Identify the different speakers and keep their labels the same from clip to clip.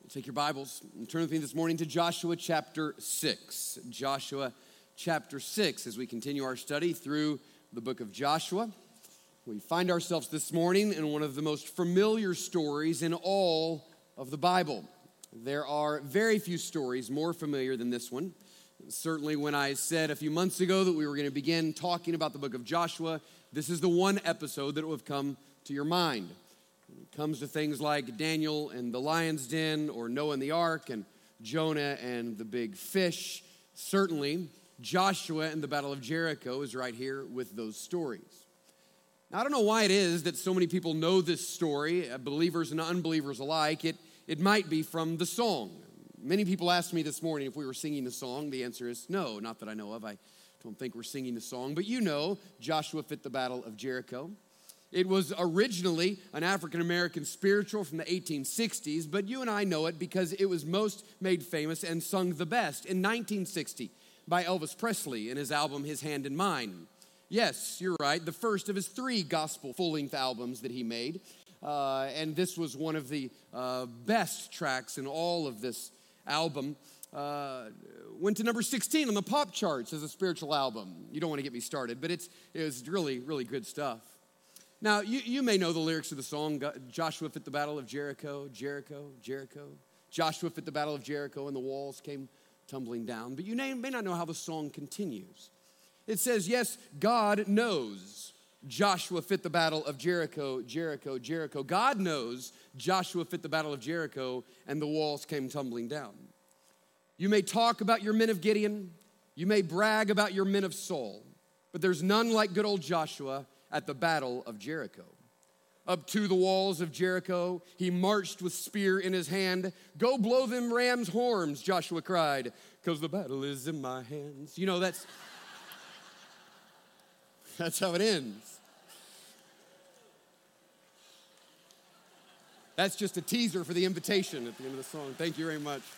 Speaker 1: Take your Bibles and turn with me this morning to Joshua chapter 6. Joshua chapter 6, as we continue our study through the book of Joshua. We find ourselves this morning in one of the most familiar stories in all of the Bible. There are very few stories more familiar than this one. Certainly when I said a few months ago that we were going to begin talking about the book of Joshua, this is the one episode that will have come to your mind. When it comes to things like Daniel and the lion's den, or Noah and the ark, and Jonah and the big fish, certainly Joshua and the Battle of Jericho is right here with those stories. Now, I don't know why it is that so many people know this story, believers and unbelievers alike. It might be from the song. Many people asked me this morning if we were singing the song. The answer is no, not that I know of. I don't think we're singing the song. But you know, Joshua fit the Battle of Jericho. It was originally an African-American spiritual from the 1860s, but you and I know it because it was most made famous and sung the best in 1960 by Elvis Presley in his album, His Hand in Mine. Yes, you're right, the first of his 3 gospel full-length albums that he made. And this was one of the best tracks in all of this album. Went to number 16 on the pop charts as a spiritual album. You don't want to get me started, but it was really, really good stuff. Now, you may know the lyrics of the song, Joshua fit the Battle of Jericho, Jericho, Jericho. Joshua fit the Battle of Jericho and the walls came tumbling down. But you may not know how the song continues. It says, yes, God knows Joshua fit the Battle of Jericho, Jericho, Jericho. God knows Joshua fit the Battle of Jericho and the walls came tumbling down. You may talk about your men of Gideon. You may brag about your men of Saul. But there's none like good old Joshua at the Battle of Jericho. Up to the walls of Jericho, he marched with spear in his hand. Go blow them ram's horns, Joshua cried, because the battle is in my hands. You know, that's how it ends. That's just a teaser for the invitation at the end of the song. Thank you very much.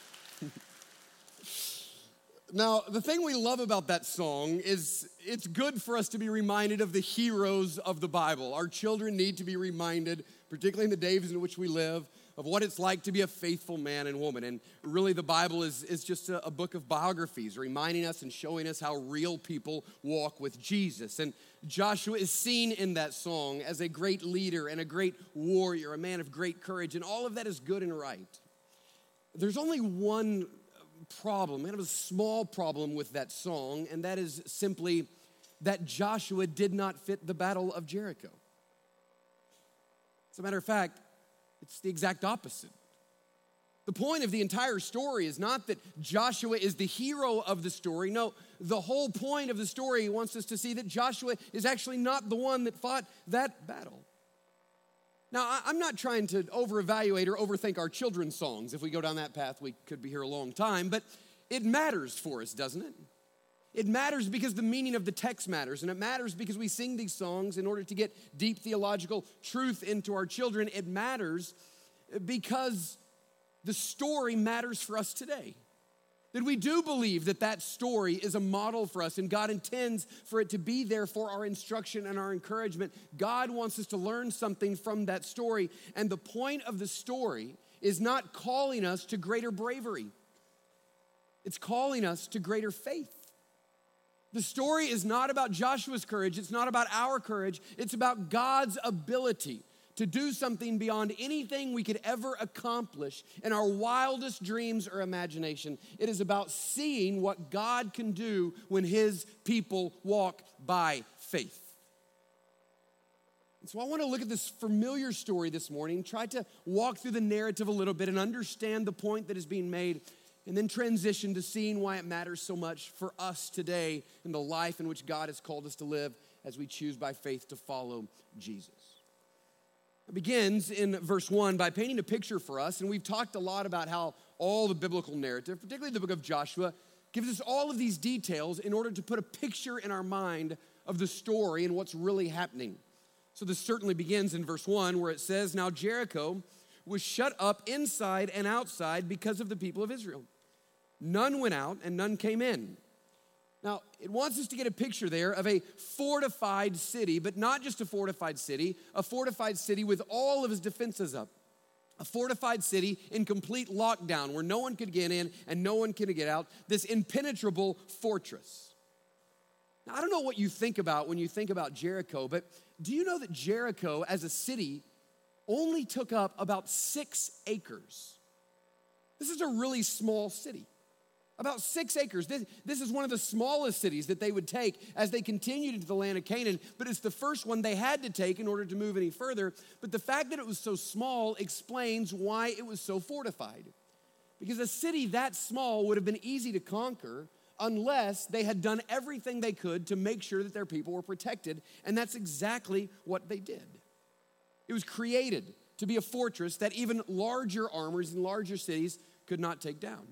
Speaker 1: Now, the thing we love about that song is it's good for us to be reminded of the heroes of the Bible. Our children need to be reminded, particularly in the days in which we live, of what it's like to be a faithful man and woman. And really, the Bible is just a book of biographies, reminding us and showing us how real people walk with Jesus. And Joshua is seen in that song as a great leader and a great warrior, a man of great courage, and all of that is good and right. There's only one problem, kind of a small problem with that song, and that is simply that Joshua did not fit the Battle of Jericho. As a matter of fact, it's the exact opposite. The point of the entire story is not that Joshua is the hero of the story. No, the whole point of the story wants us to see that Joshua is actually not the one that fought that battle. Now, I'm not trying to over-evaluate or overthink our children's songs. If we go down that path, we could be here a long time. But it matters for us, doesn't it? It matters because the meaning of the text matters. And it matters because we sing these songs in order to get deep theological truth into our children. It matters because the story matters for us today. That we do believe that story is a model for us, and God intends for it to be there for our instruction and our encouragement. God wants us to learn something from that story, and the point of the story is not calling us to greater bravery. It's calling us to greater faith. The story is not about Joshua's courage. It's not about our courage. It's about God's ability to do something beyond anything we could ever accomplish in our wildest dreams or imagination. It is about seeing what God can do when his people walk by faith. And so I want to look at this familiar story this morning, try to walk through the narrative a little bit and understand the point that is being made, and then transition to seeing why it matters so much for us today in the life in which God has called us to live as we choose by faith to follow Jesus. It begins in verse 1 by painting a picture for us, and we've talked a lot about how all the biblical narrative, particularly the book of Joshua, gives us all of these details in order to put a picture in our mind of the story and what's really happening. So this certainly begins in verse 1 where it says, "Now Jericho was shut up inside and outside because of the people of Israel. None went out and none came in." Now, it wants us to get a picture there of a fortified city, but not just a fortified city with all of its defenses up. A fortified city in complete lockdown where no one could get in and no one could get out, this impenetrable fortress. Now, I don't know what you think about when you think about Jericho, but do you know that Jericho as a city only took up about 6 acres? This is a really small city. About 6 acres. This is one of the smallest cities that they would take as they continued into the land of Canaan, but it's the first one they had to take in order to move any further. But the fact that it was so small explains why it was so fortified. Because a city that small would have been easy to conquer unless they had done everything they could to make sure that their people were protected, and that's exactly what they did. It was created to be a fortress that even larger armies and larger cities could not take down.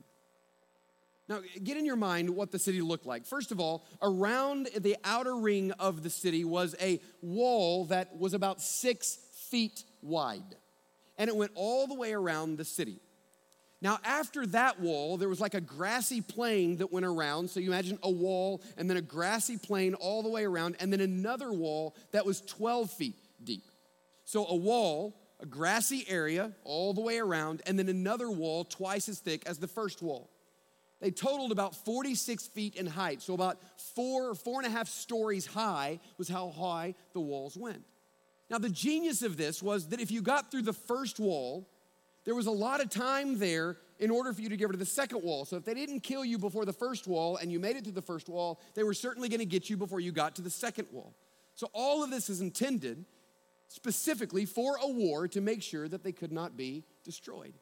Speaker 1: Now, get in your mind what the city looked like. First of all, around the outer ring of the city was a wall that was about 6 feet wide, and it went all the way around the city. Now, after that wall, there was like a grassy plain that went around. So you imagine a wall and then a grassy plain all the way around, and then another wall that was 12 feet deep. So a wall, a grassy area all the way around, and then another wall twice as thick as the first wall. They totaled about 46 feet in height, so about 4.5 stories high was how high the walls went. Now, the genius of this was that if you got through the first wall, there was a lot of time there in order for you to get rid of the second wall. So if they didn't kill you before the first wall and you made it through the first wall, they were certainly going to get you before you got to the second wall. So all of this is intended specifically for a war to make sure that they could not be destroyed.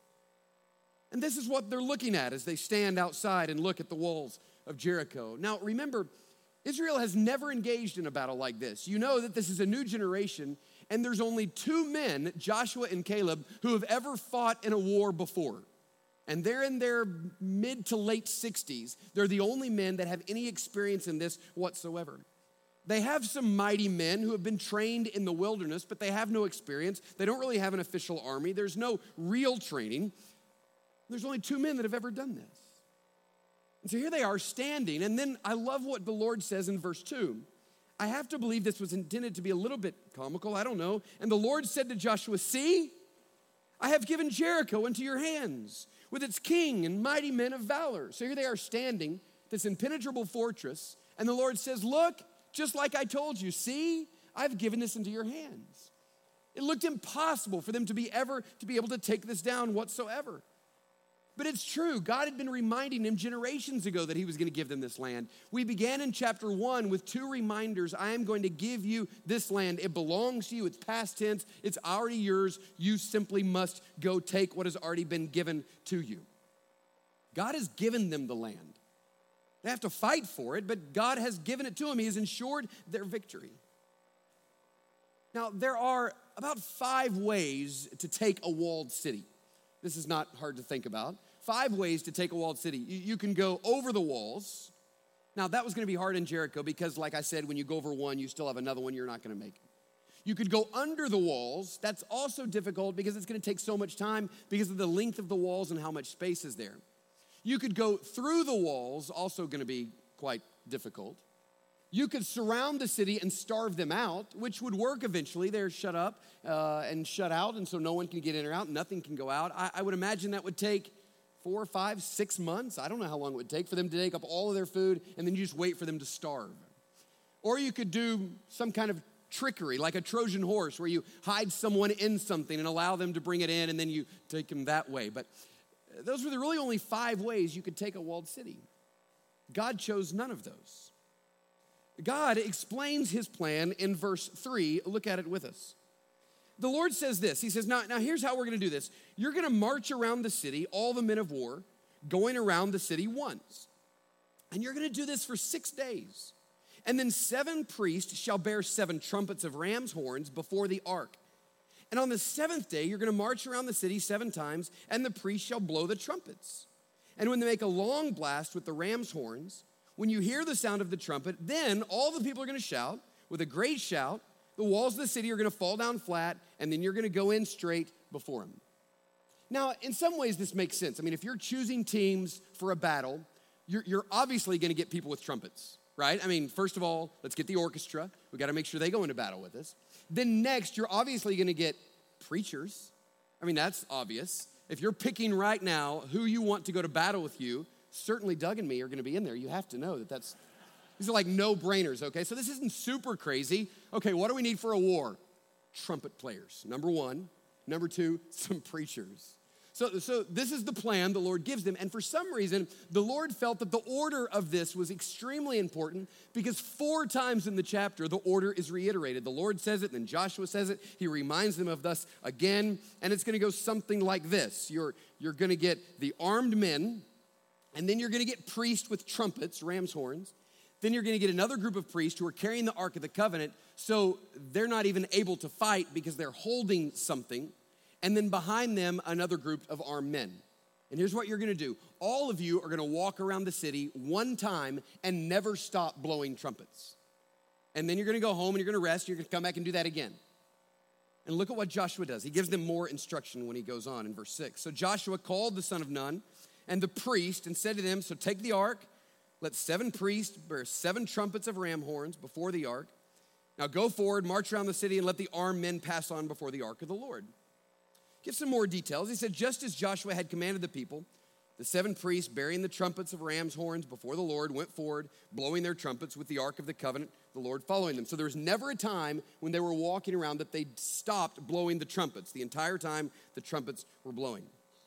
Speaker 1: And this is what they're looking at as they stand outside and look at the walls of Jericho. Now, remember, Israel has never engaged in a battle like this. You know that this is a new generation, and there's only 2 men, Joshua and Caleb, who have ever fought in a war before. And they're in their mid to late 60s. They're the only men that have any experience in this whatsoever. They have some mighty men who have been trained in the wilderness, but they have no experience. They don't really have an official army. There's no real training. There's only 2 men that have ever done this. And so here they are standing, and then I love what the Lord says in verse 2. I have to believe this was intended to be a little bit comical, I don't know. And the Lord said to Joshua, "See, I have given Jericho into your hands with its king and mighty men of valor." So here they are standing, this impenetrable fortress, and the Lord says, "Look, just like I told you, see, I've given this into your hands." It looked impossible for them to be able to take this down whatsoever. But it's true. God had been reminding them generations ago that he was going to give them this land. We began in chapter 1 with 2 reminders. I am going to give you this land. It belongs to you. It's past tense. It's already yours. You simply must go take what has already been given to you. God has given them the land. They have to fight for it, but God has given it to them. He has ensured their victory. Now, there are about 5 ways to take a walled city. This is not hard to think about. 5 ways to take a walled city. You can go over the walls. Now, that was going to be hard in Jericho because, like I said, when you go over one, you still have another one you're not going to make. You could go under the walls. That's also difficult because it's going to take so much time because of the length of the walls and how much space is there. You could go through the walls, also going to be quite difficult. You could surround the city and starve them out, which would work eventually. They're shut up and shut out, and so no one can get in or out. Nothing can go out. I would imagine that would take 4, 5, 6 months. I don't know how long it would take for them to take up all of their food, and then you just wait for them to starve. Or you could do some kind of trickery, like a Trojan horse, where you hide someone in something and allow them to bring it in, and then you take them that way. But those were the really only 5 ways you could take a walled city. God chose none of those. God explains his plan in verse 3. Look at it with us. The Lord says this. He says, now here's how we're going to do this. You're going to march around the city, all the men of war, going around the city once. And you're going to do this for 6 days. And then 7 priests shall bear 7 trumpets of ram's horns before the ark. And on the 7th day, you're going to march around the city 7 times, and the priests shall blow the trumpets. And when they make a long blast with the ram's horns, when you hear the sound of the trumpet, then all the people are going to shout with a great shout. The walls of the city are going to fall down flat, and then you're going to go in straight before them. Now, in some ways, this makes sense. I mean, if you're choosing teams for a battle, you're obviously going to get people with trumpets, right? I mean, first of all, let's get the orchestra. We got to make sure they go into battle with us. Then next, you're obviously going to get preachers. I mean, that's obvious. If you're picking right now who you want to go to battle with you, certainly Doug and me are going to be in there. You have to know that these are like no-brainers, okay? So this isn't super crazy. Okay, what do we need for a war? Trumpet players, number one. Number two, some preachers. So this is the plan the Lord gives them. And for some reason, the Lord felt that the order of this was extremely important because 4 times in the chapter, the order is reiterated. The Lord says it, then Joshua says it. He reminds them of this again. And it's going to go something like this. You're going to get the armed men, and then you're going to get priests with trumpets, ram's horns. Then you're going to get another group of priests who are carrying the Ark of the Covenant, so they're not even able to fight because they're holding something. And then behind them, another group of armed men. And here's what you're going to do. All of you are going to walk around the city one time and never stop blowing trumpets. And then you're going to go home and you're going to rest. You're going to come back and do that again. And look at what Joshua does. He gives them more instruction when he goes on in verse 6. So Joshua called the son of Nun and the priest and said to them, so take the ark, let 7 priests bear 7 trumpets of ram horns before the ark. Now go forward, march around the city, and let the armed men pass on before the ark of the Lord. Give some more details. He said, just as Joshua had commanded the people, the 7 priests bearing the trumpets of ram's horns before the Lord went forward, blowing their trumpets with the Ark of the Covenant, the Lord following them. So there was never a time when they were walking around that they stopped blowing the trumpets. The entire time the trumpets were blowing.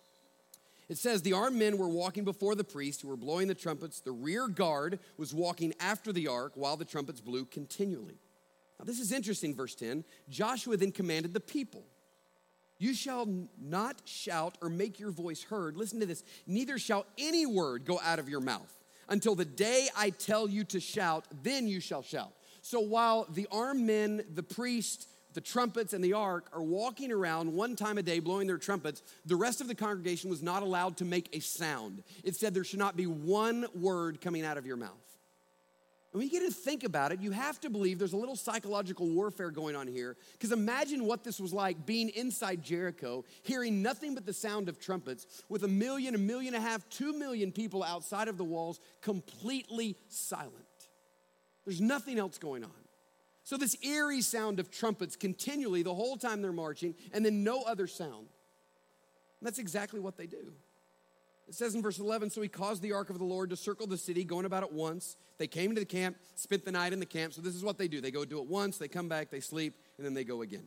Speaker 1: It says the armed men were walking before the priests who were blowing the trumpets. The rear guard was walking after the ark while the trumpets blew continually. Now this is interesting, verse 10. Joshua then commanded the people, you shall not shout or make your voice heard. Listen to this. Neither shall any word go out of your mouth until the day I tell you to shout, then you shall shout. So while the armed men, the priest, the trumpets, and the ark are walking around one time a day blowing their trumpets, the rest of the congregation was not allowed to make a sound. It said there should not be one word coming out of your mouth. When you get to think about it, you have to believe there's a little psychological warfare going on here. Because imagine what this was like being inside Jericho, hearing nothing but the sound of trumpets, with 1 million, 1.5 million, 2 million people outside of the walls, completely silent. There's nothing else going on. So this eerie sound of trumpets continually the whole time they're marching, and then no other sound. And that's exactly what they do. It says in verse 11, so he caused the ark of the Lord to circle the city, going about it once. They came to the camp, spent the night in the camp. So this is what they do. They go do it once, they come back, they sleep, and then they go again.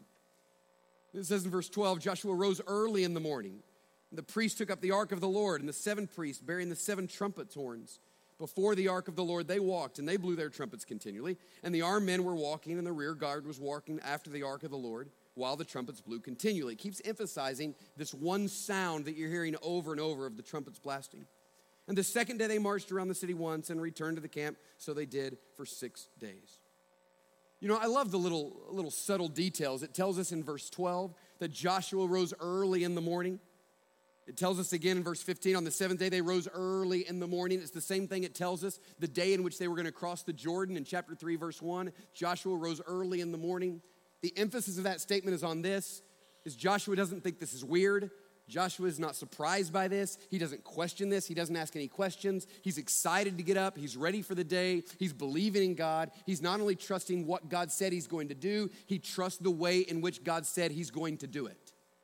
Speaker 1: It says in verse 12, Joshua rose early in the morning. The priests took up the ark of the Lord, and the 7 priests bearing the 7 trumpet horns. Before the ark of the Lord they walked, and they blew their trumpets continually. And the armed men were walking, and the rear guard was walking after the ark of the Lord, while the trumpets blew continually. It keeps emphasizing this one sound that you're hearing over and over of the trumpets blasting. And the second day they marched around the city once and returned to the camp, so they did for 6 days. You know, I love the little subtle details. It tells us in verse 12 that Joshua rose early in the morning. It tells us again in verse 15, on the 7th day they rose early in the morning. It's the same thing it tells us the day in which they were going to cross the Jordan in chapter 3, verse 1. Joshua rose early in the morning. The emphasis of that statement is on this, is Joshua doesn't think this is weird. Joshua is not surprised by this. He doesn't question this. He doesn't ask any questions. He's excited to get up. He's ready for the day. He's believing in God. He's not only trusting what God said he's going to do, he trusts the way in which God said he's going to do it.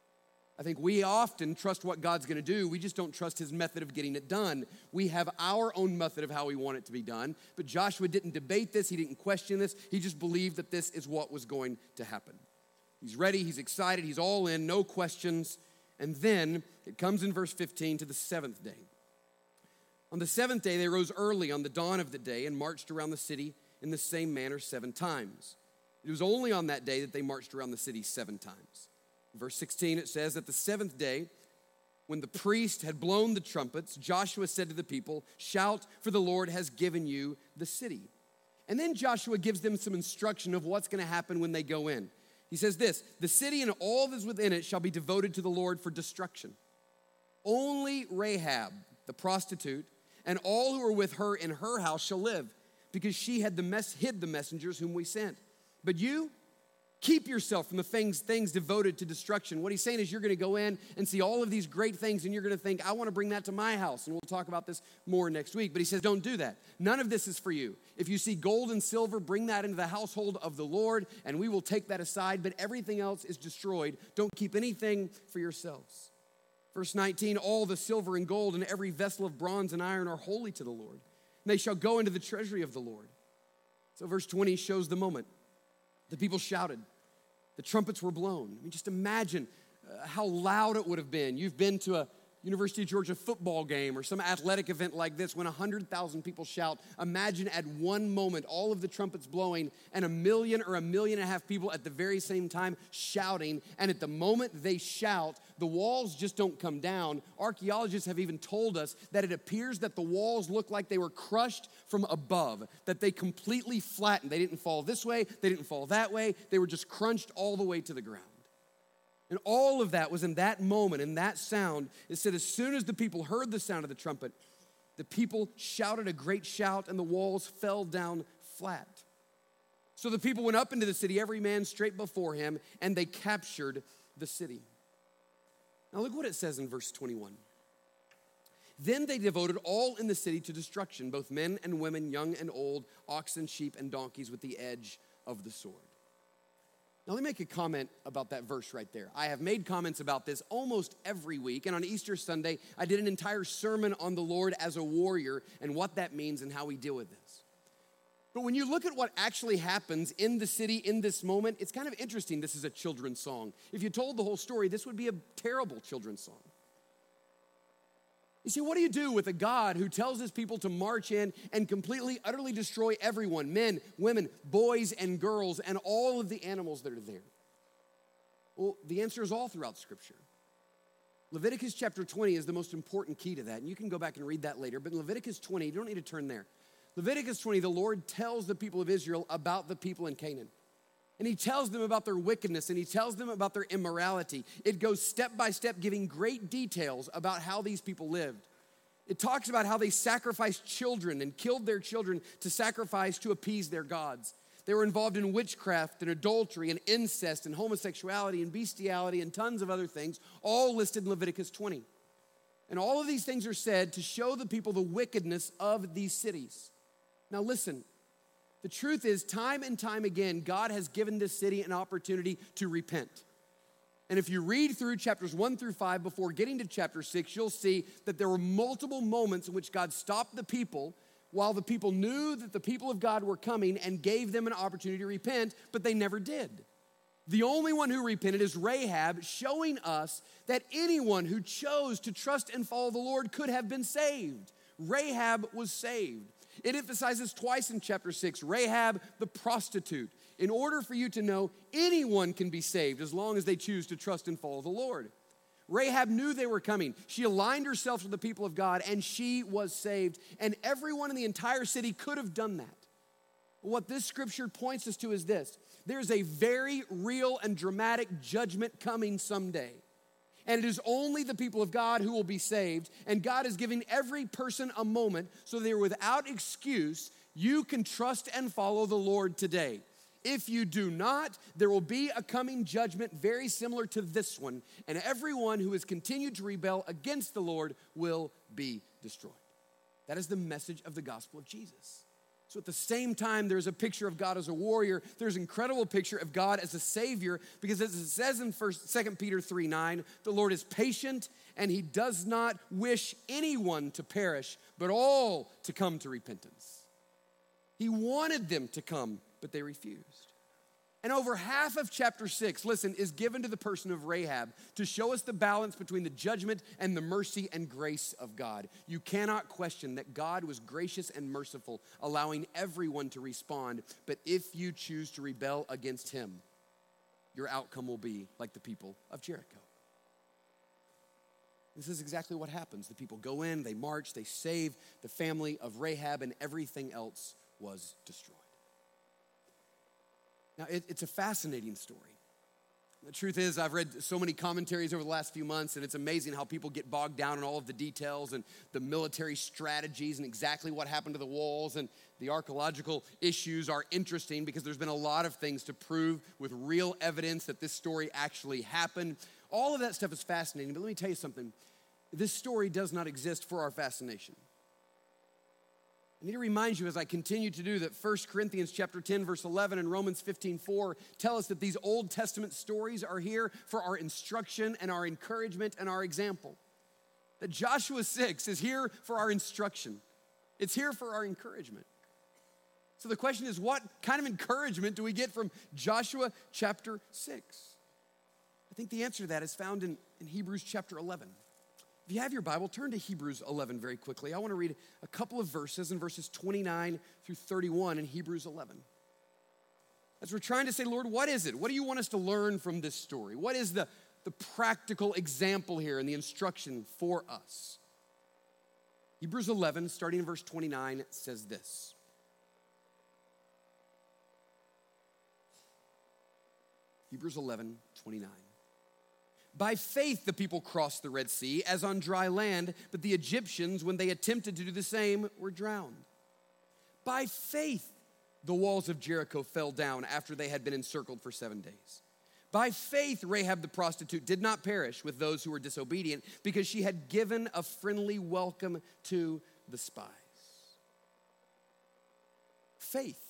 Speaker 1: I think we often trust what God's going to do. We just don't trust his method of getting it done. We have our own method of how we want it to be done. But Joshua didn't debate this. He didn't question this. He just believed that this is what was going to happen. He's ready. He's excited. He's all in. No questions. And then it comes in verse 15 to the 7th day. On the 7th day, they rose early on the dawn of the day and marched around the city in the same manner 7 times. It was only on that day that they marched around the city 7 times. Verse 16, it says that the 7th day, when the priest had blown the trumpets, Joshua said to the people, shout, for the Lord has given you the city. And then Joshua gives them some instruction of what's going to happen when they go in. He says this, the city and all that is within it shall be devoted to the Lord for destruction. Only Rahab, the prostitute, and all who are with her in her house shall live, because she had hid the messengers whom we sent. But you Keep yourself from the things devoted to destruction. What he's saying is you're going to go in and see all of these great things and you're going to think, I want to bring that to my house. And we'll talk about this more next week. But he says, don't do that. None of this is for you. If you see gold and silver, bring that into the household of the Lord and we will take that aside. But everything else is destroyed. Don't keep anything for yourselves. Verse 19, all the silver and gold and every vessel of bronze and iron are holy to the Lord. And they shall go into the treasury of the Lord. So verse 20 shows the moment. The people shouted. The trumpets were blown. I mean, just imagine how loud it would have been. You've been to a University of Georgia football game or some athletic event like this when 100,000 people shout. Imagine at one moment all of the trumpets blowing and 1 million or 1.5 million people at the very same time shouting. And at the moment they shout, the walls just don't come down. Archaeologists have even told us that it appears that the walls look like they were crushed from above, that they completely flattened. They didn't fall this way, they didn't fall that way. They were just crunched all the way to the ground. And all of that was in that moment, in that sound. It said as soon as the people heard the sound of the trumpet, the people shouted a great shout and the walls fell down flat. So the people went up into the city, every man straight before him, and they captured the city. Now look what it says in verse 21. Then they devoted all in the city to destruction, both men and women, young and old, oxen, sheep, and donkeys with the edge of the sword. Now, let me make a comment about that verse right there. I have made comments about this almost every week, and on Easter Sunday, I did an entire sermon on the Lord as a warrior and what that means and how we deal with this. But when you look at what actually happens in the city in this moment, it's kind of interesting. This is a children's song. If you told the whole story, this would be a terrible children's song. You see, what do you do with a God who tells his people to march in and completely, utterly destroy everyone, men, women, boys, and girls, and all of the animals that are there? Well, the answer is all throughout Scripture. Leviticus chapter 20 is the most important key to that, and you can go back and read that later, but in Leviticus 20, you don't need to turn there. Leviticus 20, the Lord tells the people of Israel about the people in Canaan. And he tells them about their wickedness and he tells them about their immorality. It goes step by step, giving great details about how these people lived. It talks about how they sacrificed children and killed their children to sacrifice to appease their gods. They were involved in witchcraft and adultery and incest and homosexuality and bestiality and tons of other things, all listed in Leviticus 20. And all of these things are said to show the people the wickedness of these cities. Now listen. The truth is, time and time again, God has given this city an opportunity to repent. And if you read through chapters 1 through 5 before getting to chapter 6, you'll see that there were multiple moments in which God stopped the people while the people knew that the people of God were coming and gave them an opportunity to repent, but they never did. The only one who repented is Rahab, showing us that anyone who chose to trust and follow the Lord could have been saved. Rahab was saved. It emphasizes twice in chapter 6, Rahab the prostitute. In order for you to know, anyone can be saved as long as they choose to trust and follow the Lord. Rahab knew they were coming. She aligned herself with the people of God and she was saved. And everyone in the entire city could have done that. What this scripture points us to is this. There's a very real and dramatic judgment coming someday. And it is only the people of God who will be saved. And God is giving every person a moment so they're without excuse. You can trust and follow the Lord today. If you do not, there will be a coming judgment very similar to this one. And everyone who has continued to rebel against the Lord will be destroyed. That is the message of the gospel of Jesus. So at the same time, there's a picture of God as a warrior. There's an incredible picture of God as a savior, because as it says in 2 Peter 3:9, the Lord is patient and he does not wish anyone to perish, but all to come to repentance. He wanted them to come, but they refused. And over half of chapter 6, listen, is given to the person of Rahab to show us the balance between the judgment and the mercy and grace of God. You cannot question that God was gracious and merciful, allowing everyone to respond. But if you choose to rebel against him, your outcome will be like the people of Jericho. This is exactly what happens. The people go in, they march, they save the family of Rahab, and everything else was destroyed. Now, it's a fascinating story. The truth is, I've read so many commentaries over the last few months, and it's amazing how people get bogged down in all of the details and the military strategies and exactly what happened to the walls. And the archaeological issues are interesting because there's been a lot of things to prove with real evidence that this story actually happened. All of that stuff is fascinating, but let me tell you something. This story does not exist for our fascination. I need to remind you as I continue to do that 1 Corinthians chapter 10, verse 11 and Romans 15:4 tell us that these Old Testament stories are here for our instruction and our encouragement and our example. That Joshua 6 is here for our instruction. It's here for our encouragement. So the question is, what kind of encouragement do we get from Joshua chapter 6? I think the answer to that is found in Hebrews chapter 11. If you have your Bible, turn to Hebrews 11 very quickly. I want to read a couple of verses in verses 29 through 31 in Hebrews 11. As we're trying to say, Lord, what is it? What do you want us to learn from this story? What is the practical example here and the instruction for us? Hebrews 11, starting in verse 29, says this. Hebrews 11, 29. By faith, the people crossed the Red Sea as on dry land, but the Egyptians, when they attempted to do the same, were drowned. By faith, the walls of Jericho fell down after they had been encircled for 7 days. By faith, Rahab the prostitute did not perish with those who were disobedient because she had given a friendly welcome to the spies. Faith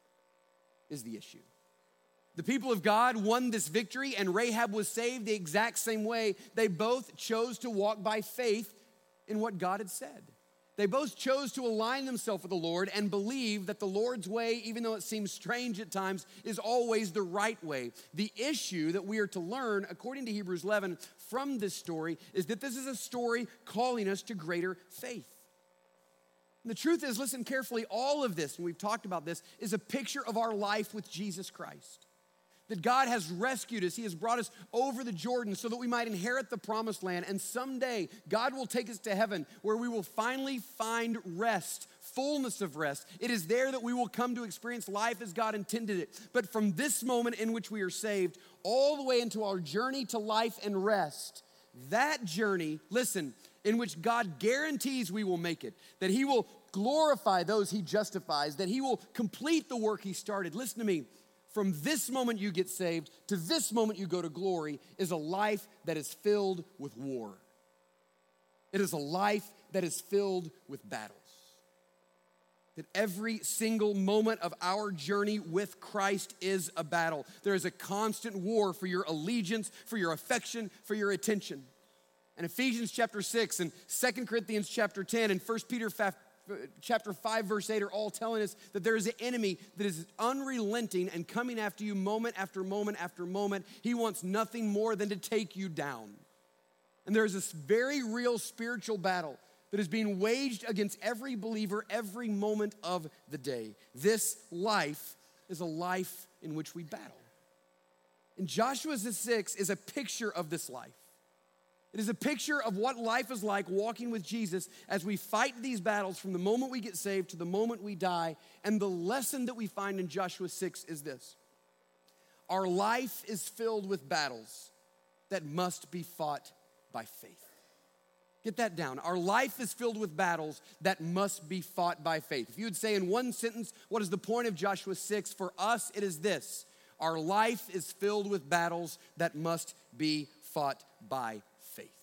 Speaker 1: is the issue. The people of God won this victory, and Rahab was saved the exact same way. They both chose to walk by faith in what God had said. They both chose to align themselves with the Lord and believe that the Lord's way, even though it seems strange at times, is always the right way. The issue that we are to learn, according to Hebrews 11, from this story is that this is a story calling us to greater faith. And the truth is, listen carefully, all of this, and we've talked about this, is a picture of our life with Jesus Christ. That God has rescued us. He has brought us over the Jordan so that we might inherit the promised land. And someday, God will take us to heaven where we will finally find rest, fullness of rest. It is there that we will come to experience life as God intended it. But from this moment in which we are saved, all the way into our journey to life and rest, that journey, listen, in which God guarantees we will make it, that He will glorify those He justifies, that He will complete the work He started. Listen to me. From this moment you get saved to this moment you go to glory is a life that is filled with war. It is a life that is filled with battles. That every single moment of our journey with Christ is a battle. There is a constant war for your allegiance, for your affection, for your attention. And Ephesians chapter 6 and 2 Corinthians chapter 10 and 1 Peter chapter 5, verse 8 are all telling us that there is an enemy that is unrelenting and coming after you moment after moment after moment. He wants nothing more than to take you down. And there's this very real spiritual battle that is being waged against every believer every moment of the day. This life is a life in which we battle. And Joshua 6 is a picture of this life. It is a picture of what life is like walking with Jesus as we fight these battles from the moment we get saved to the moment we die. And the lesson that we find in Joshua 6 is this. Our life is filled with battles that must be fought by faith. Get that down. Our life is filled with battles that must be fought by faith. If you would say in one sentence, what is the point of Joshua 6? For us, it is this. Our life is filled with battles that must be fought by faith.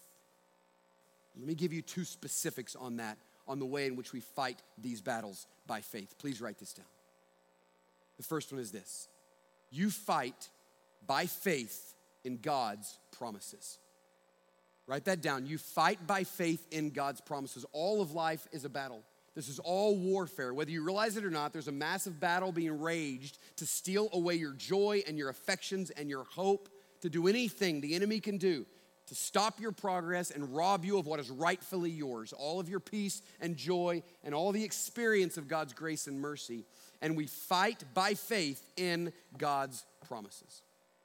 Speaker 1: Let me give you two specifics on that, on the way in which we fight these battles by faith. Please write this down. The first one is this. You fight by faith in God's promises. Write that down. You fight by faith in God's promises. All of life is a battle. This is all warfare. Whether you realize it or not, there's a massive battle being waged to steal away your joy and your affections and your hope, to do anything the enemy can do to stop your progress and rob you of what is rightfully yours, all of your peace and joy and all the experience of God's grace and mercy. And we fight by faith in God's promises.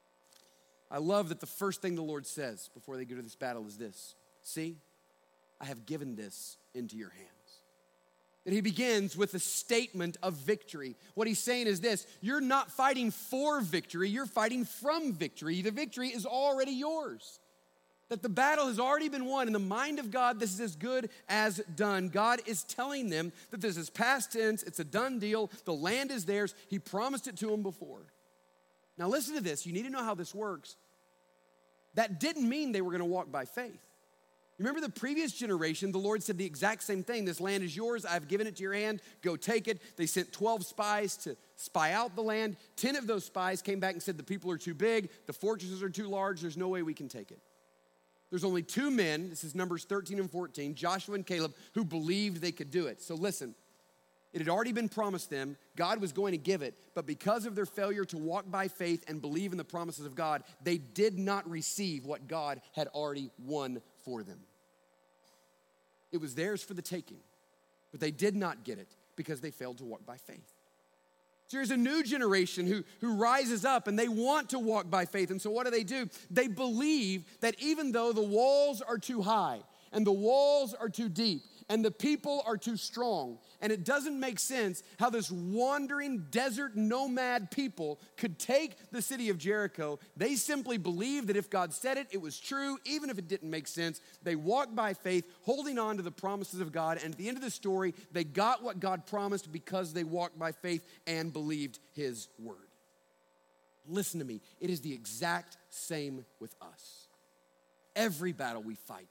Speaker 1: I love that the first thing the Lord says before they go to this battle is this. See, I have given this into your hands. that he begins with a statement of victory. What he's saying is this: you're not fighting for victory, you're fighting from victory. The victory is already yours. That the battle has already been won. In the mind of God, this is as good as done. God is telling them that this is past tense, it's a done deal, the land is theirs. He promised it to them before. Now listen to this, you need to know how this works. That didn't mean they were gonna walk by faith. You remember the previous generation, the Lord said the exact same thing. This land is yours, I've given it to your hand, go take it. They sent 12 spies to spy out the land. 10 of those spies came back and said the people are too big, the fortresses are too large, there's no way we can take it. There's only 2 men, this is Numbers 13 and 14, Joshua and Caleb, who believed they could do it. So listen, it had already been promised them, God was going to give it, but because of their failure to walk by faith and believe in the promises of God, they did not receive what God had already won for them. It was theirs for the taking, but they did not get it because they failed to walk by faith. So there's a new generation who rises up and they want to walk by faith. And so what do? They believe that even though the walls are too high and the walls are too deep and the people are too strong, and it doesn't make sense how this wandering desert nomad people could take the city of Jericho. They simply believed that if God said it, it was true, even if it didn't make sense. They walked by faith, holding on to the promises of God, and at the end of the story, they got what God promised because they walked by faith and believed his word. Listen to me, it is the exact same with us. Every battle we fight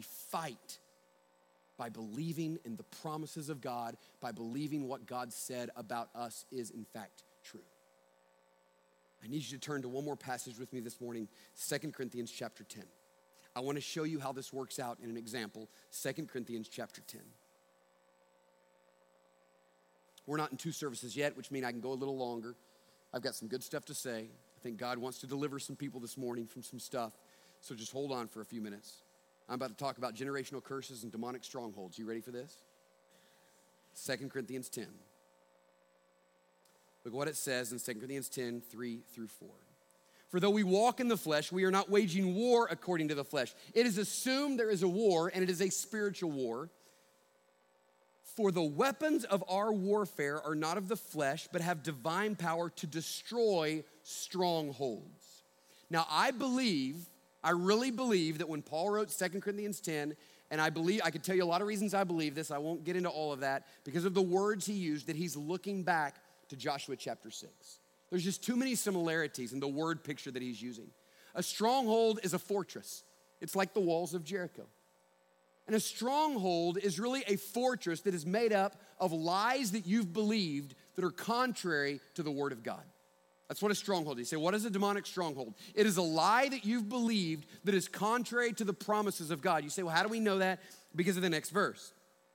Speaker 1: by believing in the promises of God, by believing what God said about us is in fact true. I need you to turn to one more passage with me this morning, 2 Corinthians chapter 10. I want to show you how this works out in an example, 2 Corinthians chapter 10. We're not in 2 services yet, which means I can go a little longer. I've got some good stuff to say. I think God wants to deliver some people this morning from some stuff, so just hold on for a few minutes. I'm about to talk about generational curses and demonic strongholds. You ready for this? 2 Corinthians 10. Look what it says in 2 Corinthians 10, 3 through 4. For though we walk in the flesh, we are not waging war according to the flesh. It is assumed there is a war, and it is a spiritual war. For the weapons of our warfare are not of the flesh, but have divine power to destroy strongholds. Now, I really believe that when Paul wrote 2 Corinthians 10, and I could tell you a lot of reasons I believe this, I won't get into all of that, because of the words he used, that he's looking back to Joshua chapter 6. There's just too many similarities in the word picture that he's using. A stronghold is a fortress. It's like the walls of Jericho. And a stronghold is really a fortress that is made up of lies that you've believed that are contrary to the word of God. That's what a stronghold is. You say, what is a demonic stronghold? It is a lie that you've believed that is contrary to the promises of God. You say, well, how do we know that? Because of the next verse.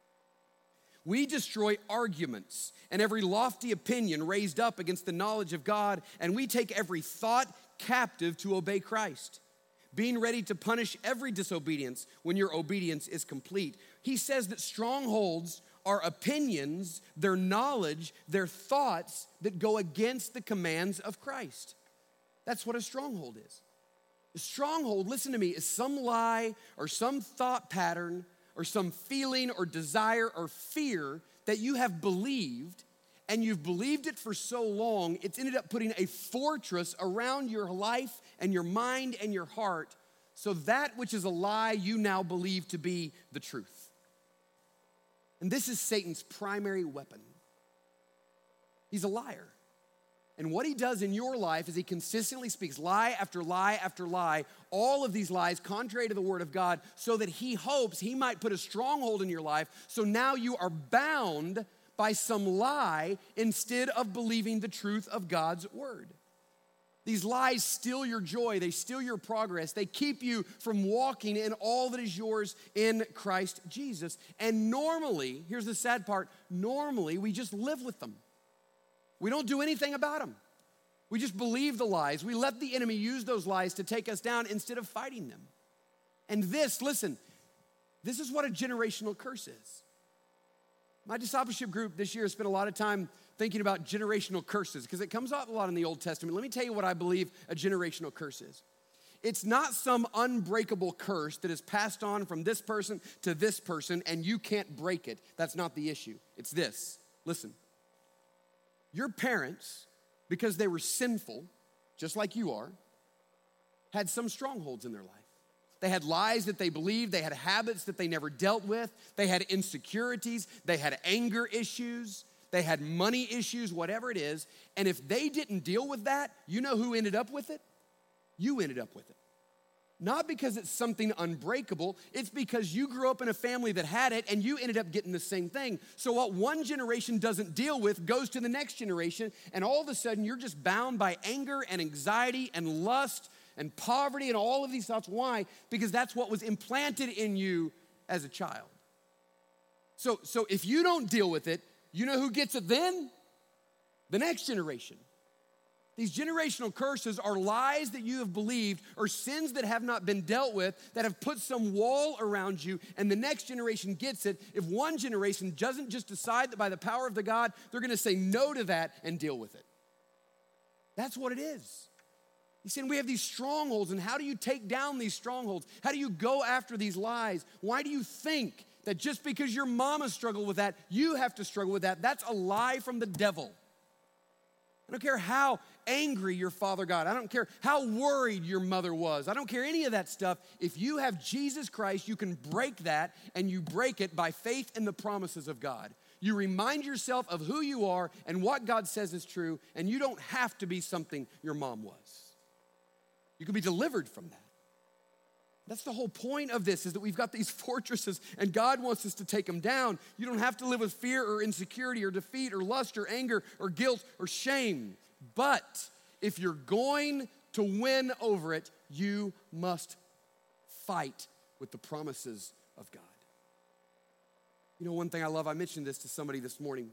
Speaker 1: We destroy arguments and every lofty opinion raised up against the knowledge of God, and we take every thought captive to obey Christ, being ready to punish every disobedience when your obedience is complete. He says that strongholds are opinions, their knowledge, their thoughts that go against the commands of Christ. That's what a stronghold is. A stronghold, listen to me, is some lie or some thought pattern or some feeling or desire or fear that you have believed, and you've believed it for so long, it's ended up putting a fortress around your life and your mind and your heart, so that which is a lie you now believe to be the truth. And this is Satan's primary weapon. He's a liar. And what he does in your life is he consistently speaks lie after lie after lie, all of these lies contrary to the word of God, so that he hopes he might put a stronghold in your life, so now you are bound by some lie instead of believing the truth of God's word. These lies steal your joy, they steal your progress, they keep you from walking in all that is yours in Christ Jesus. And normally, here's the sad part, normally we just live with them. We don't do anything about them. We just believe the lies. We let the enemy use those lies to take us down instead of fighting them. And this, listen, this is what a generational curse is. My discipleship group this year has spent a lot of time thinking about generational curses because it comes up a lot in the Old Testament. Let me tell you what I believe a generational curse is. It's not some unbreakable curse that is passed on from this person to this person and you can't break it. That's not the issue. It's this. Listen, your parents, because they were sinful, just like you are, had some strongholds in their life. They had lies that they believed. They had habits that they never dealt with. They had insecurities. They had anger issues. They had money issues, whatever it is. And if they didn't deal with that, you know who ended up with it? You ended up with it. Not because it's something unbreakable, it's because you grew up in a family that had it and you ended up getting the same thing. So what one generation doesn't deal with goes to the next generation, and all of a sudden you're just bound by anger and anxiety and lust and poverty and all of these thoughts. Why? Because that's what was implanted in you as a child. So if you don't deal with it, you know who gets it then? The next generation. These generational curses are lies that you have believed or sins that have not been dealt with that have put some wall around you, and the next generation gets it. If one generation doesn't just decide that by the power of the God, they're gonna say no to that and deal with it. That's what it is. He's saying we have these strongholds, and how do you take down these strongholds? How do you go after these lies? Why do you think that just because your mama struggled with that, you have to struggle with that? That's a lie from the devil. I don't care how angry your father got. I don't care how worried your mother was. I don't care any of that stuff. If you have Jesus Christ, you can break that, and you break it by faith in the promises of God. You remind yourself of who you are and what God says is true, and you don't have to be something your mom was. You can be delivered from that. That's the whole point of this, is that we've got these fortresses and God wants us to take them down. You don't have to live with fear or insecurity or defeat or lust or anger or guilt or shame. But if you're going to win over it, you must fight with the promises of God. You know, one thing I love, I mentioned this to somebody this morning.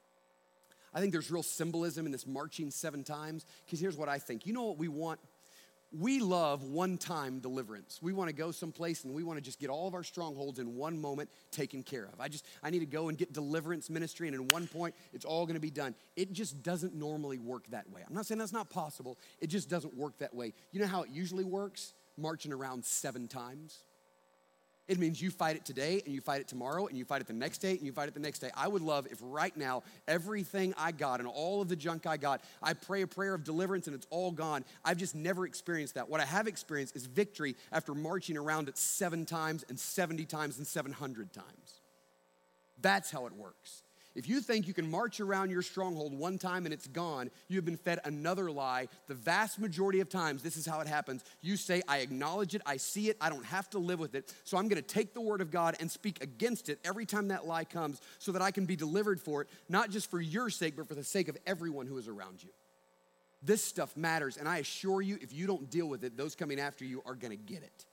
Speaker 1: I think there's real symbolism in this marching 7 times, because here's what I think. You know what we want? We love one-time deliverance. We want to go someplace and we want to just get all of our strongholds in one moment taken care of. I need to go and get deliverance ministry, and in one point, it's all going to be done. It just doesn't normally work that way. I'm not saying that's not possible. It just doesn't work that way. You know how it usually works? Marching around 7 times. It means you fight it today, and you fight it tomorrow, and you fight it the next day, and you fight it the next day. I would love if right now, everything I got and all of the junk I got, I pray a prayer of deliverance and it's all gone. I've just never experienced that. What I have experienced is victory after marching around it 7 times and 70 times and 700 times. That's how it works. If you think you can march around your stronghold one time and it's gone, you have been fed another lie. The vast majority of times, this is how it happens. You say, I acknowledge it, I see it, I don't have to live with it, so I'm gonna take the word of God and speak against it every time that lie comes so that I can be delivered for it, not just for your sake, but for the sake of everyone who is around you. This stuff matters, and I assure you, if you don't deal with it, those coming after you are gonna get it.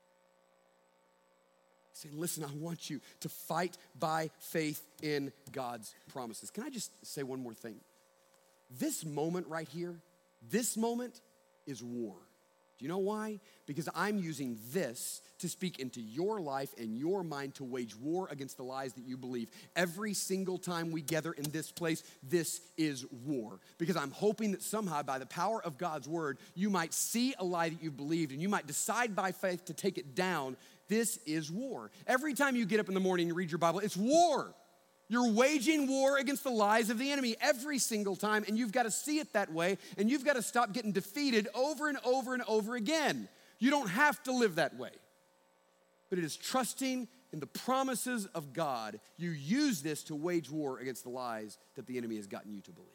Speaker 1: Saying, listen, I want you to fight by faith in God's promises. Can I just say one more thing? This moment right here, this moment is war. Do you know why? Because I'm using this to speak into your life and your mind to wage war against the lies that you believe. Every single time we gather in this place, this is war. Because I'm hoping that somehow by the power of God's word, you might see a lie that you've believed and you might decide by faith to take it down. This is war. Every time you get up in the morning and read your Bible, it's war. You're waging war against the lies of the enemy every single time, and you've got to see it that way, and you've got to stop getting defeated over and over and over again. You don't have to live that way. But it is trusting in the promises of God. You use this to wage war against the lies that the enemy has gotten you to believe.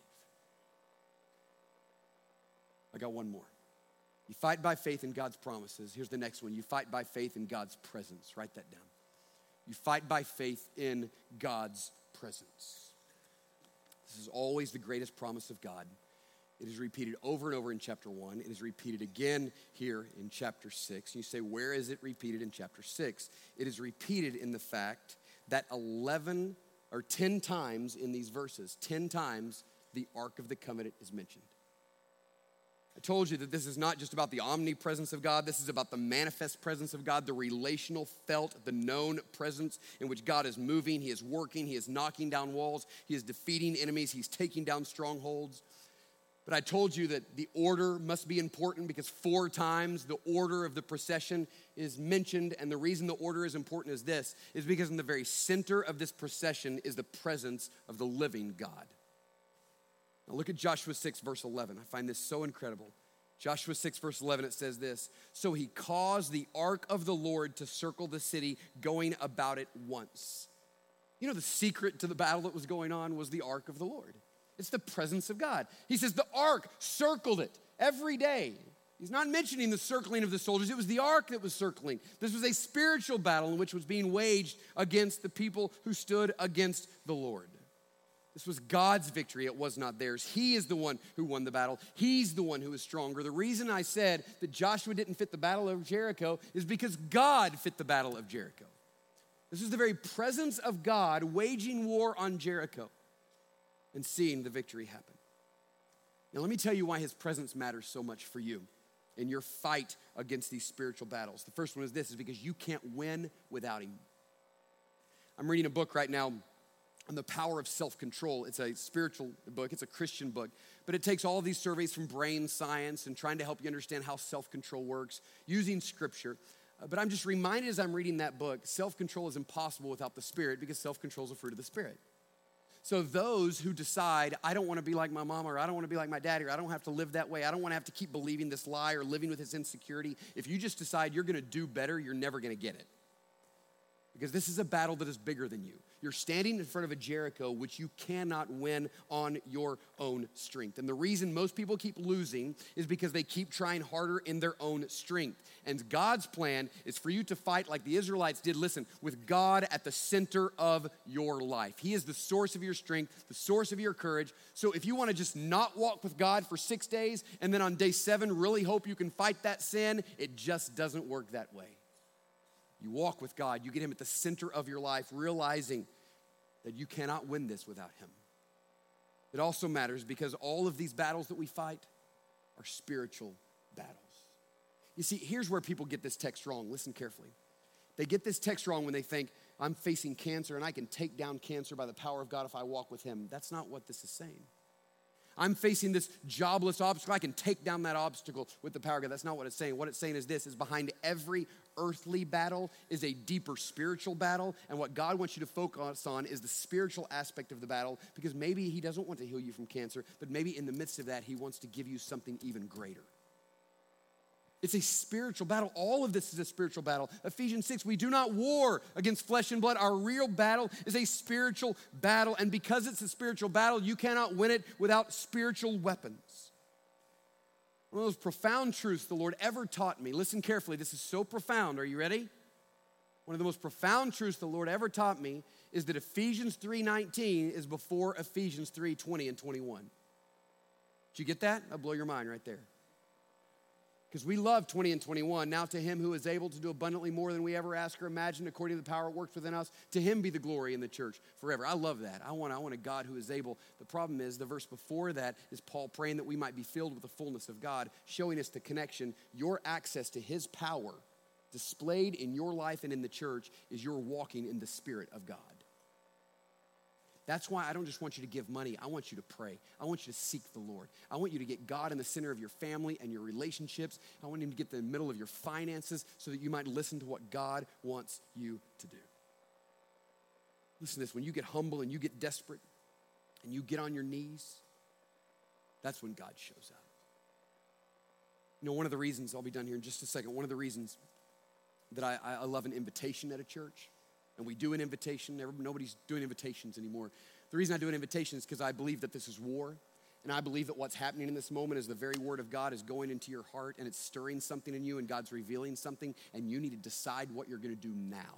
Speaker 1: I got one more. You fight by faith in God's promises. Here's the next one. You fight by faith in God's presence. Write that down. You fight by faith in God's presence. This is always the greatest promise of God. It is repeated over and over in chapter 1. It is repeated again here in chapter 6. And you say, where is it repeated in chapter 6? It is repeated in the fact that 10 times in these verses, 10 times the Ark of the Covenant is mentioned. I told you that this is not just about the omnipresence of God. This is about the manifest presence of God, the relational, felt, the known presence in which God is moving. He is working. He is knocking down walls. He is defeating enemies. He's taking down strongholds. But I told you that the order must be important because 4 times the order of the procession is mentioned. And the reason the order is important is this, is because in the very center of this procession is the presence of the living God. Now look at Joshua 6, verse 11. I find this so incredible. Joshua 6, verse 11, it says this, "So he caused the ark of the Lord to circle the city, going about it once." You know, the secret to the battle that was going on was the ark of the Lord. It's the presence of God. He says the ark circled it every day. He's not mentioning the circling of the soldiers. It was the ark that was circling. This was a spiritual battle in which was being waged against the people who stood against the Lord. This was God's victory. It was not theirs. He is the one who won the battle. He's the one who is stronger. The reason I said that Joshua didn't fit the battle of Jericho is because God fit the battle of Jericho. This is the very presence of God waging war on Jericho and seeing the victory happen. Now, let me tell you why his presence matters so much for you in your fight against these spiritual battles. The first one is this, is because you can't win without him. I'm reading a book right now on the power of self-control. It's a spiritual book, it's a Christian book, but it takes all of these surveys from brain science and trying to help you understand how self-control works using scripture. But I'm just reminded as I'm reading that book, self-control is impossible without the Spirit because self-control is a fruit of the Spirit. So those who decide, I don't want to be like my mom, or I don't want to be like my daddy, or I don't have to live that way, I don't want to have to keep believing this lie or living with this insecurity, if you just decide you're going to do better, you're never going to get it. Because this is a battle that is bigger than you. You're standing in front of a Jericho which you cannot win on your own strength. And the reason most people keep losing is because they keep trying harder in their own strength. And God's plan is for you to fight like the Israelites did, listen, with God at the center of your life. He is the source of your strength, the source of your courage. So if you want to just not walk with God for 6 days and then on day 7 really hope you can fight that sin, it just doesn't work that way. You walk with God, you get him at the center of your life, realizing that you cannot win this without him. It also matters because all of these battles that we fight are spiritual battles. You see, here's where people get this text wrong. Listen carefully. They get this text wrong when they think, I'm facing cancer and I can take down cancer by the power of God if I walk with him. That's not what this is saying. I'm facing this jobless obstacle. I can take down that obstacle with the power of God. That's not what it's saying. What it's saying is this, is behind every earthly battle is a deeper spiritual battle. And what God wants you to focus on is the spiritual aspect of the battle, because maybe he doesn't want to heal you from cancer, but maybe in the midst of that, he wants to give you something even greater. It's a spiritual battle. All of this is a spiritual battle. Ephesians 6, we do not war against flesh and blood. Our real battle is a spiritual battle. And because it's a spiritual battle, you cannot win it without spiritual weapons. One of those profound truths the Lord ever taught me. Listen carefully. This is so profound. Are you ready? One of the most profound truths the Lord ever taught me is that Ephesians 3:19 is before Ephesians 3:20 and 21. Did you get that? That'll blow your mind right there. Because we love 20 and 21. Now to him who is able to do abundantly more than we ever ask or imagine according to the power that works within us, to him be the glory in the church forever. I love that. I want a God who is able. The problem is the verse before that is Paul praying that we might be filled with the fullness of God, showing us the connection. Your access to his power displayed in your life and in the church is you're walking in the Spirit of God. That's why I don't just want you to give money. I want you to pray. I want you to seek the Lord. I want you to get God in the center of your family and your relationships. I want him to get in the middle of your finances so that you might listen to what God wants you to do. Listen to this. When you get humble and you get desperate and you get on your knees, that's when God shows up. You know, one of the reasons, I'll be done here in just a second, one of the reasons that I love an invitation at a church, and we do an invitation. Nobody's doing invitations anymore. The reason I do an invitation is because I believe that this is war. And I believe that what's happening in this moment is the very word of God is going into your heart and it's stirring something in you and God's revealing something. And you need to decide what you're going to do now.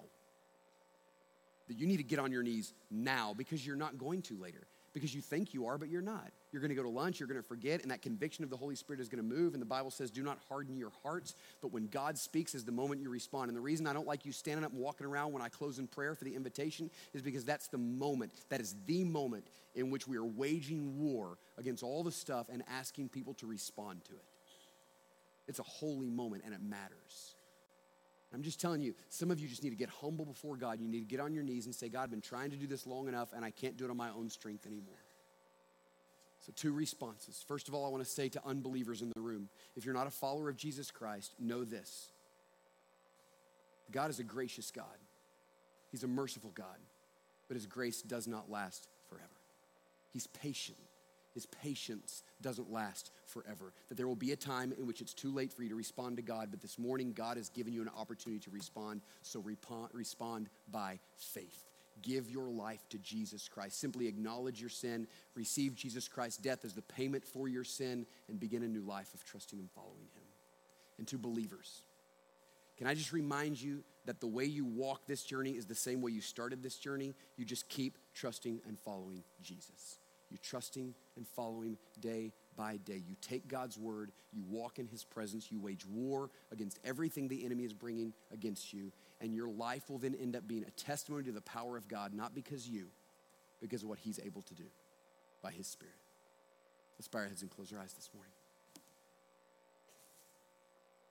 Speaker 1: That you need to get on your knees now because you're not going to later. Because you think you are, but you're not. You're going to go to lunch, you're going to forget, and that conviction of the Holy Spirit is going to move. And the Bible says, do not harden your hearts. But when God speaks is the moment you respond. And the reason I don't like you standing up and walking around when I close in prayer for the invitation is because that's the moment, that is the moment in which we are waging war against all the stuff and asking people to respond to it. It's a holy moment and it matters. I'm just telling you, some of you just need to get humble before God. You need to get on your knees and say, God, I've been trying to do this long enough and I can't do it on my own strength anymore. So 2 responses. First of all, I want to say to unbelievers in the room, if you're not a follower of Jesus Christ, know this. God is a gracious God. He's a merciful God, but his grace does not last forever. He's patient. His patience doesn't last forever. That there will be a time in which it's too late for you to respond to God, but this morning God has given you an opportunity to respond, so respond by faith. Give your life to Jesus Christ. Simply acknowledge your sin, receive Jesus Christ's death as the payment for your sin, and begin a new life of trusting and following him. And to believers, can I just remind you that the way you walk this journey is the same way you started this journey? You just keep trusting and following Jesus. You're trusting and following day by day. You take God's word, you walk in his presence, you wage war against everything the enemy is bringing against you, and your life will then end up being a testimony to the power of God, not because of what he's able to do by his Spirit. Let's bow our heads and close our eyes this morning.